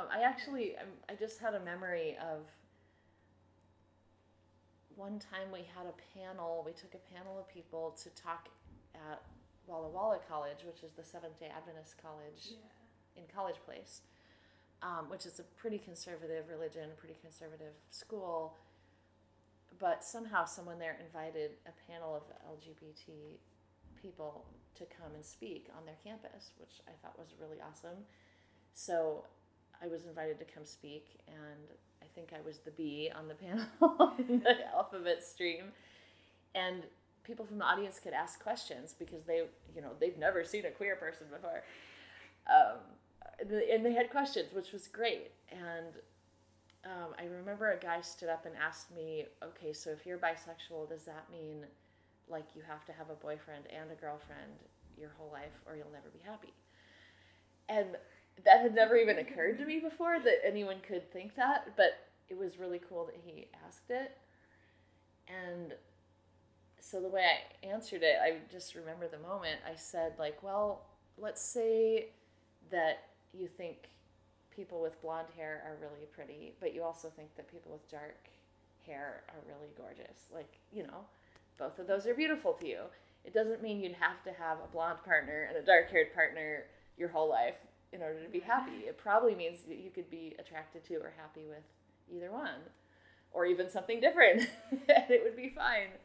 I just had a memory of one time we had a panel. We took a panel of people to talk at Walla Walla College, which is the Seventh-day Adventist college in College Place, which is a pretty conservative religion, pretty conservative school. But somehow someone there invited a panel of LGBT people to come and speak on their campus, which I thought was really awesome. So I was invited to come speak, and I think I was the B on the panel in the alphabet stream. And people from the audience could ask questions because they've never seen a queer person before. And they had questions, which was great. And I remember a guy stood up and asked me, okay, so if you're bisexual, does that mean like you have to have a boyfriend and a girlfriend your whole life or you'll never be happy? And that had never even occurred to me before, that anyone could think that, but it was really cool that he asked it. And so the way I answered it, I just remember the moment. I said, like, well, let's say that you think people with blonde hair are really pretty, but you also think that people with dark hair are really gorgeous. Like, both of those are beautiful to you. It doesn't mean you'd have to have a blonde partner and a dark-haired partner your whole life in order to be happy. It probably means that you could be attracted to or happy with either one, or even something different, and it would be fine.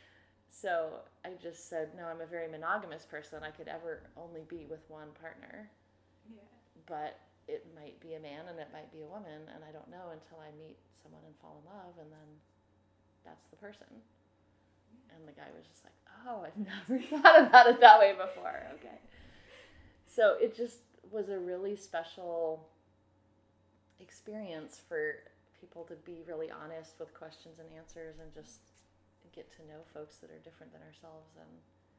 So I just said, no, I'm a very monogamous person. I could ever only be with one partner. Yeah. But it might be a man and it might be a woman, and I don't know until I meet someone and fall in love, and then that's the person. And the guy was just like, oh, I've never thought about it that way before. Okay. So it just was a really special experience for people to be really honest with questions and answers and just get to know folks that are different than ourselves. And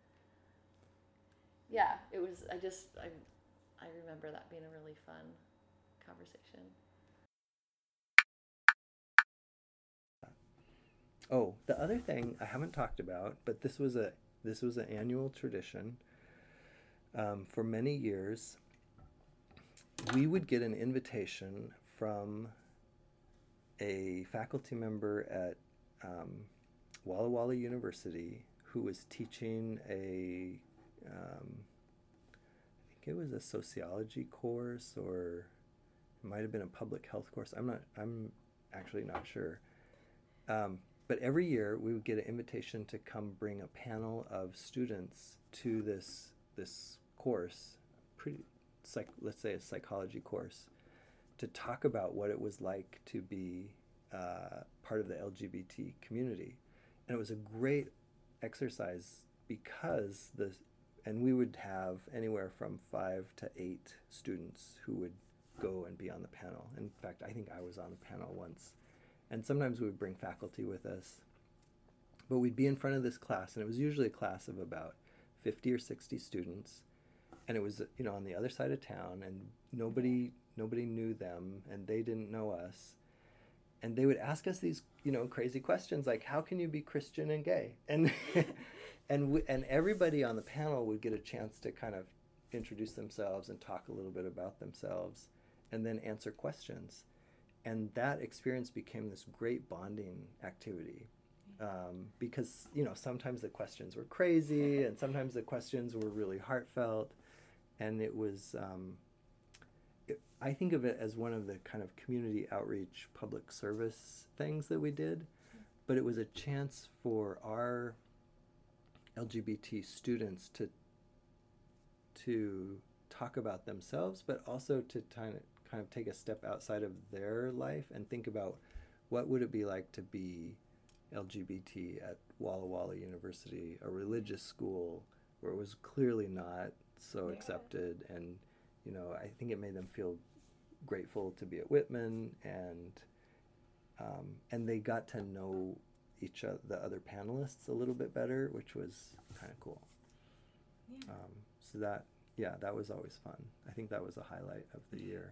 yeah, it was, I remember that being a really fun conversation. Oh, the other thing I haven't talked about, but this was an annual tradition. For many years, we would get an invitation from a faculty member at Walla Walla University who was teaching I think it was a sociology course, or it might have been a public health course. I'm actually not sure. But every year we would get an invitation to come bring a panel of students to this course, let's say a psychology course, to talk about what it was like to be part of the LGBT community. And it was a great exercise because and we would have anywhere from 5 to 8 students who would go and be on the panel. In fact, I think I was on the panel once. And sometimes we would bring faculty with us. But we'd be in front of this class, and it was usually a class of about 50 or 60 students. And it was, on the other side of town, and nobody knew them, and they didn't know us. And they would ask us these, crazy questions like, how can you be Christian and gay? And and everybody on the panel would get a chance to kind of introduce themselves and talk a little bit about themselves, and then answer questions. And that experience became this great bonding activity, because, sometimes the questions were crazy and sometimes the questions were really heartfelt. And it was, I think of it as one of the kind of community outreach public service things that we did, but it was a chance for our LGBT students to talk about themselves, but also to kind of take a step outside of their life and think about what would it be like to be LGBT at Walla Walla University, a religious school where it was clearly not so accepted. And I think it made them feel grateful to be at Whitman, and they got to know the other panelists a little bit better, which was kind of cool. So that was always fun. I think that was a highlight of the year.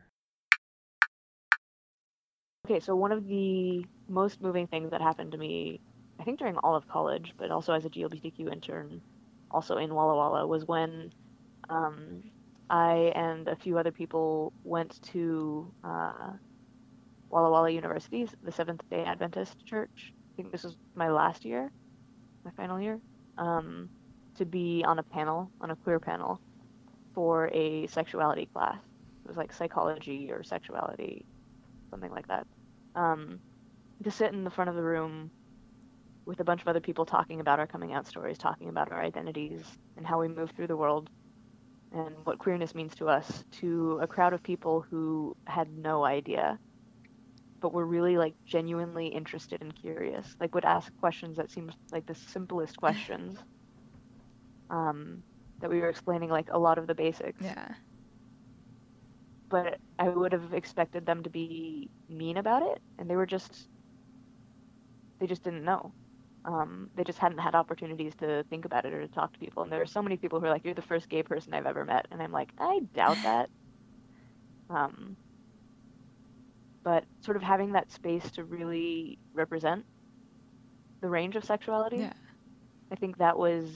Okay, so one of the most moving things that happened to me, I think during all of college, but also as a GLBTQ intern, also in Walla Walla, was when I and a few other people went to Walla Walla University, the Seventh Day Adventist Church. I think this was my last year, my final year, um, to be on a panel, on a queer panel, for a sexuality class. It was like psychology or sexuality, something like that. Um, to sit in the front of the room with a bunch of other people talking about our coming out stories, talking about our identities and how we move through the world and what queerness means to us, to a crowd of people who had no idea, but were really like genuinely interested and curious, like would ask questions that seemed like the simplest questions, um, that we were explaining like a lot of the basics. Yeah. But I would have expected them to be mean about it, and they just didn't know. They just hadn't had opportunities to think about it or to talk to people. And there are so many people who are like, "You're the first gay person I've ever met," and I'm like, I doubt that. Um, but sort of having that space to really represent the range of sexuality, Yeah. I think that was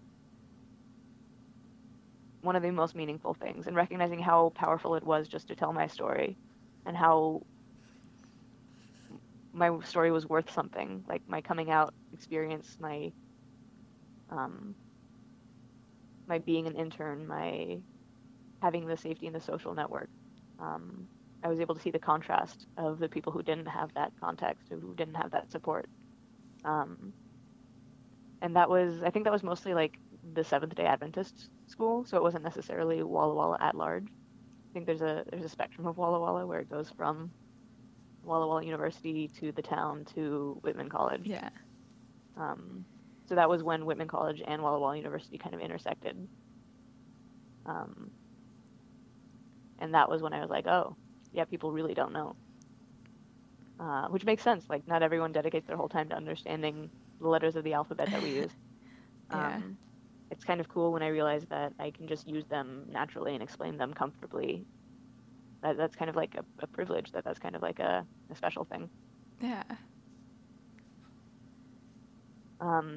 one of the most meaningful things, and recognizing how powerful it was just to tell my story and how my story was worth something, like my coming out experience, um, my being an intern, my having the safety and the social network. I was able to see the contrast of the people who didn't have that context, who didn't have that support. Um, and I think that was mostly like the Seventh Day Adventist school, so it wasn't necessarily Walla Walla at large. I think there's a spectrum of Walla Walla where it goes from Walla Walla University to the town to Whitman College. Yeah. So that was when Whitman College and Walla Walla University kind of intersected. And that was when I was like, oh, yeah, people really don't know. Which makes sense. Like, not everyone dedicates their whole time to understanding the letters of the alphabet that we use. Yeah. It's kind of cool when I realize that I can just use them naturally and explain them comfortably. That's kind of like a privilege, that's kind of like a special thing. Yeah.